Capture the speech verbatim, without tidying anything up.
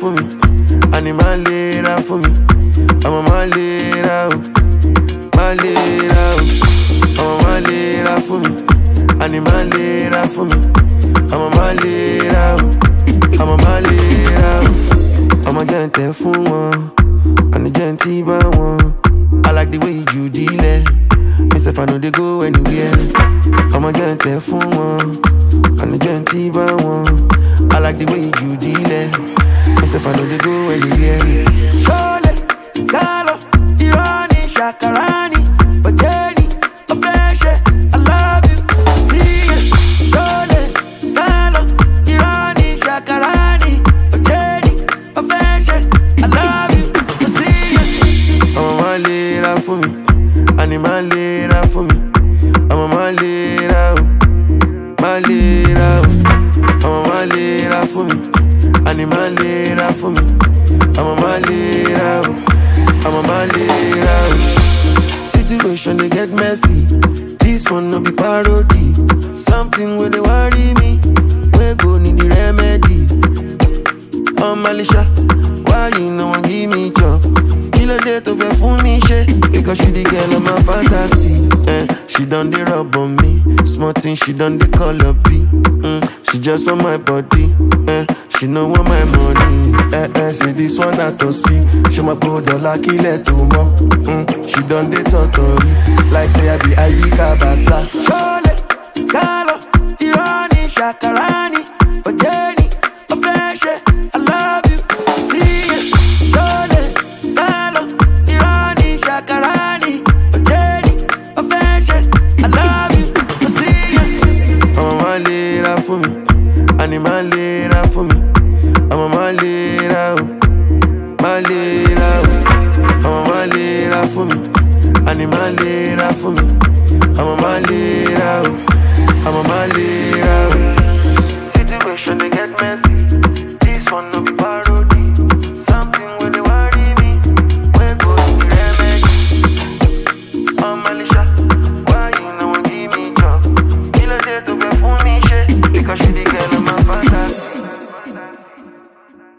for me. Animal later for me. I'm a man later, man later. I'm a man later for me. Animal later for me. I'm a man later. I'm a man later. I'm a gentle for one. I'm a gentle by one. I like the way you deal it. Myself, I know they go anywhere. I'm a gentle for one. I'm a gentle by one. I like the way you deal it. Myself, I know they go anywhere. Shole, Galo, Irani, Shakarani, Bajani, Afreshe, I love you, I see it. Shole, Galo, Irani, Shakarani, Bajani, Afreshe, I love you, I see it. I'm a man later for me. Animal later for me. I'm a man later, man later. I'm a man later for me. Animal later for me. I'm a man later. I'm a man later. Situation they get messy. This one no be parody. Something where they worry me. We go need the remedy. Oh Malisha, why you no one give me job? Kilo day to be fool me shit. Because she the girl of my fantasy. Eh, she done the rub on me. Small thing she done the color B. Mm, she just want my body. Eh, she know want my money. Eh, eh, say this one that to speak. She my go dollar kill it to mom. Mm, she done the totori. Like say I be I be Kabasa. Shole, Galo, Irani, Shakarani, Bajani, Afreshe, I love you, I see it. Shole, Galo, Irani, Shakarani, Bajani, Afreshe, I love you, I see it. I'm a man later for me. Animal later for me. I'm a man later, man later. I'm a man later for me. Animal later for me. I'm a man later, I'm a man later.